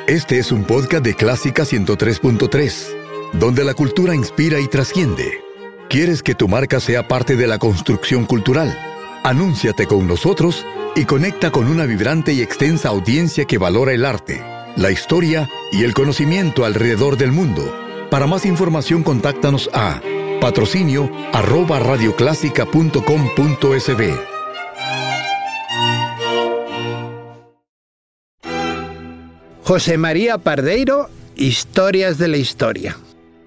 Este es un podcast de Clásica 103.3, donde la cultura inspira y trasciende. ¿Quieres que tu marca sea parte de la construcción cultural? Anúnciate con nosotros y conecta con una vibrante y extensa audiencia que valora el arte, la historia y el conocimiento alrededor del mundo. Para más información, contáctanos a patrocinio@radioclásica.com.sb. José María Pardeiro, Historias de la Historia.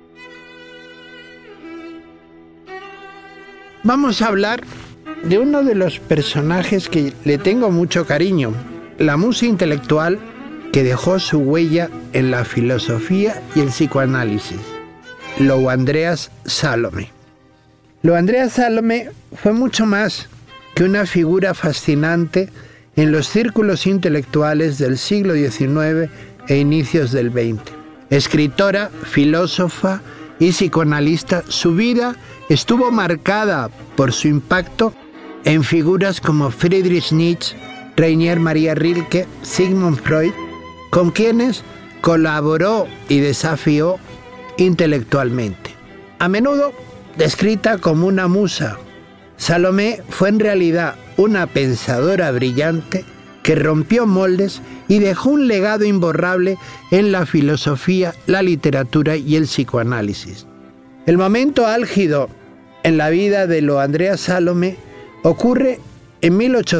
Vamos a hablar de uno de los personajes que le tengo mucho cariño, la musa intelectual que dejó su huella en la filosofía y el psicoanálisis, Lou Andreas Salome. Lou Andreas Salome fue mucho más que una figura fascinante en los círculos intelectuales del siglo XIX e inicios del XX. Escritora, filósofa y psicoanalista, su vida estuvo marcada por su impacto en figuras como Friedrich Nietzsche, Rainer Maria Rilke, Sigmund Freud, con quienes colaboró y desafió intelectualmente. A menudo descrita como una musa, Salomé fue en realidad una pensadora brillante que rompió moldes y dejó un legado imborrable en la filosofía, la literatura y el psicoanálisis. El momento álgido en la vida de Lou Andreas Salome ocurre en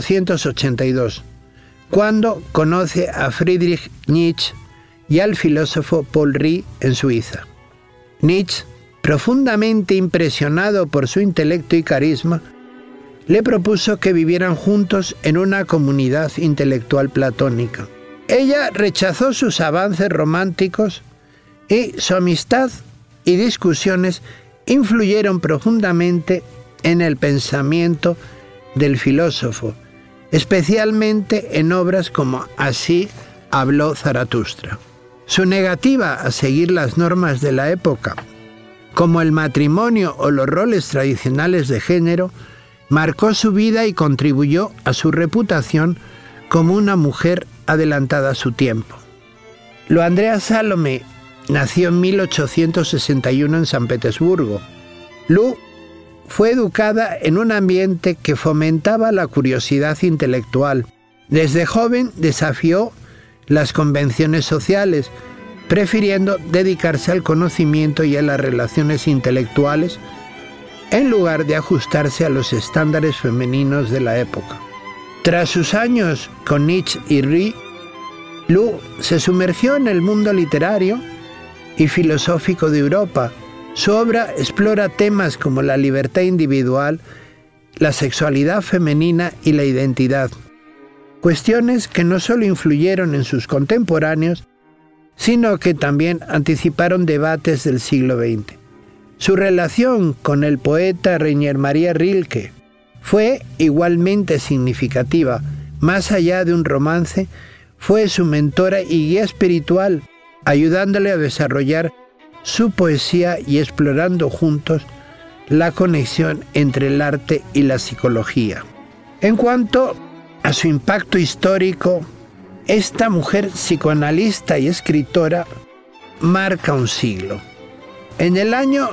1882, cuando conoce a Friedrich Nietzsche y al filósofo Paul Ricoeur en Suiza. Nietzsche, profundamente impresionado por su intelecto y carisma, le propuso que vivieran juntos en una comunidad intelectual platónica. Ella rechazó sus avances románticos y su amistad y discusiones influyeron profundamente en el pensamiento del filósofo, especialmente en obras como Así habló Zaratustra. Su negativa a seguir las normas de la época, como el matrimonio o los roles tradicionales de género, marcó su vida y contribuyó a su reputación como una mujer adelantada a su tiempo. Lou Andreas Salome nació en 1861 en San Petersburgo. Lou fue educada en un ambiente que fomentaba la curiosidad intelectual. Desde joven desafió las convenciones sociales, prefiriendo dedicarse al conocimiento y a las relaciones intelectuales en lugar de ajustarse a los estándares femeninos de la época. Tras sus años con Nietzsche y Ricoeur, Lou se sumergió en el mundo literario y filosófico de Europa. Su obra explora temas como la libertad individual, la sexualidad femenina y la identidad, cuestiones que no solo influyeron en sus contemporáneos, sino que también anticiparon debates del siglo XX. Su relación con el poeta Rainer Maria Rilke fue igualmente significativa. Más allá de un romance, fue su mentora y guía espiritual, ayudándole a desarrollar su poesía y explorando juntos la conexión entre el arte y la psicología. En cuanto a su impacto histórico, esta mujer psicoanalista y escritora marca un siglo. En el año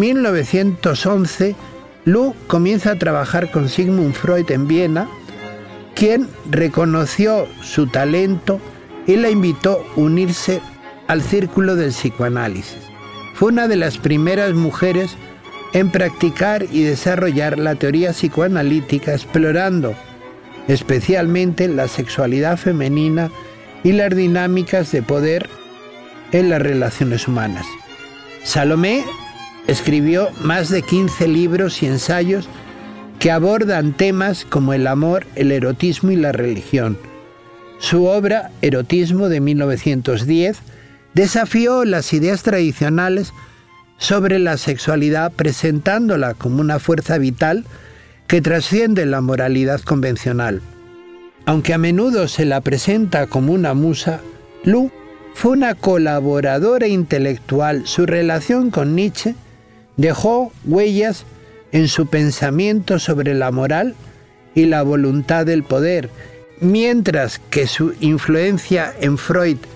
1911, Lou comienza a trabajar con Sigmund Freud en Viena, quien reconoció su talento y la invitó a unirse al círculo del psicoanálisis. Fue una de las primeras mujeres en practicar y desarrollar la teoría psicoanalítica, explorando especialmente la sexualidad femenina y las dinámicas de poder en las relaciones humanas. Salomé escribió más de 15 libros y ensayos que abordan temas como el amor, el erotismo y la religión. Su obra, Erotismo, de 1910, desafió las ideas tradicionales sobre la sexualidad, presentándola como una fuerza vital que trasciende la moralidad convencional. Aunque a menudo se la presenta como una musa, Lou fue una colaboradora intelectual. Su relación con Nietzsche dejó huellas en su pensamiento sobre la moral y la voluntad del poder, mientras que su influencia en Freud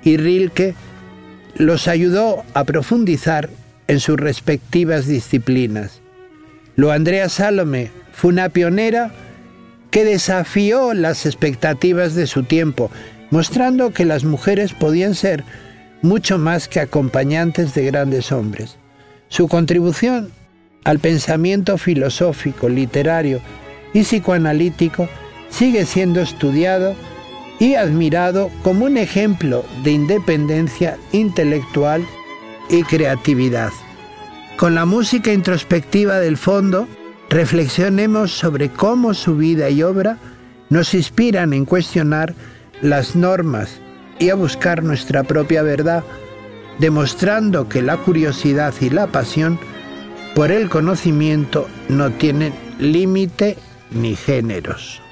y Rilke los ayudó a profundizar en sus respectivas disciplinas. Andrea Salome fue una pionera que desafió las expectativas de su tiempo, mostrando que las mujeres podían ser mucho más que acompañantes de grandes hombres. Su contribución al pensamiento filosófico, literario y psicoanalítico sigue siendo estudiado y admirado como un ejemplo de independencia intelectual y creatividad. Con la música introspectiva del fondo, reflexionemos sobre cómo su vida y obra nos inspiran en cuestionar las normas y a buscar nuestra propia verdad, demostrando que la curiosidad y la pasión por el conocimiento no tienen límite ni géneros.